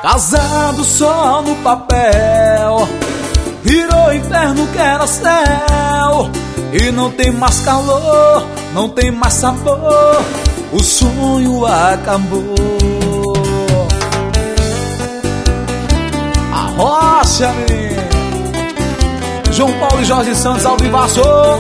Casado só no papel, virou inferno que era céu. E não tem mais calor, não tem mais sabor, o sonho acabou. A rocha, menino. João Paulo e Jorge Santos ao vivaço.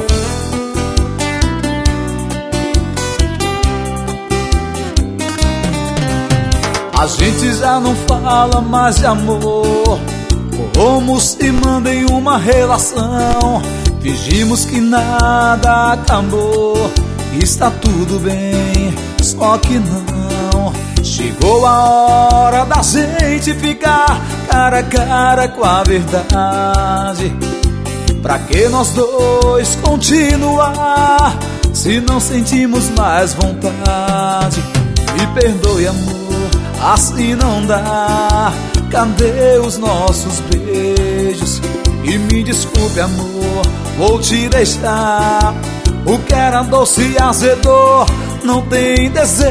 A gente já não fala mais de amor, como se manda em uma relação. Fingimos que nada acabou, está tudo bem, só que não. Chegou a hora da gente ficar cara a cara com a verdade. Pra que nós dois continuar, se não sentimos mais vontade? Me perdoe, amor, assim não dá. Cadê os nossos beijos? E me desculpe, amor, vou te deixar. O que era doce azedou, não tem desejos.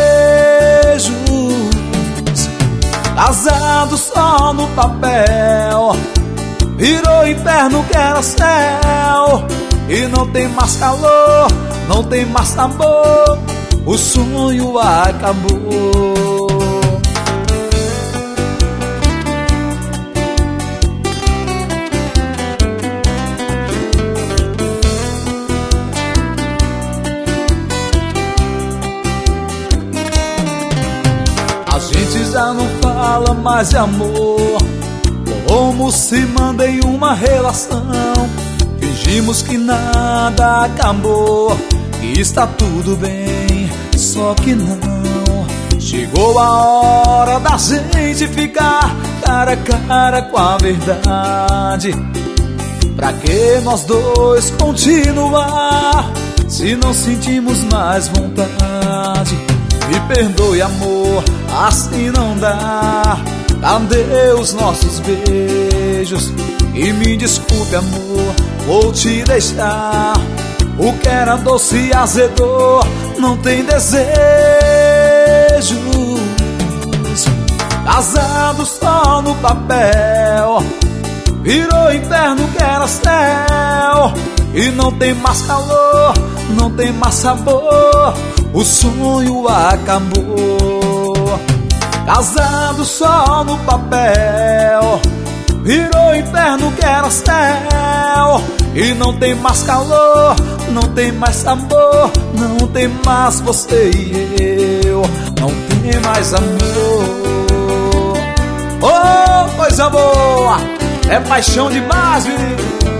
Casado só no papel, virou inferno que era céu. E não tem mais calor, não tem mais sabor, o sonho acabou. A gente já não fala mais de amor, como se manda em uma relação. Fingimos que nada acabou, que está tudo bem, só que não. Chegou a hora da gente ficar cara a cara com a verdade. Pra que nós dois continuar, se não sentimos mais vontade? Me perdoe, amor, assim não dá. Cadê os nossos beijos? E me desculpe, amor, vou te deixar. O que era doce azedou, não tem desejos. Casado só no papel, virou inferno que era céu. E não tem mais calor, não tem mais sabor, o sonho acabou. Casado só no papel, virou inferno que era céu. E não tem mais calor, não tem mais sabor, não tem mais você e eu, não tem mais amor. Oh, coisa boa, é paixão demais, menino.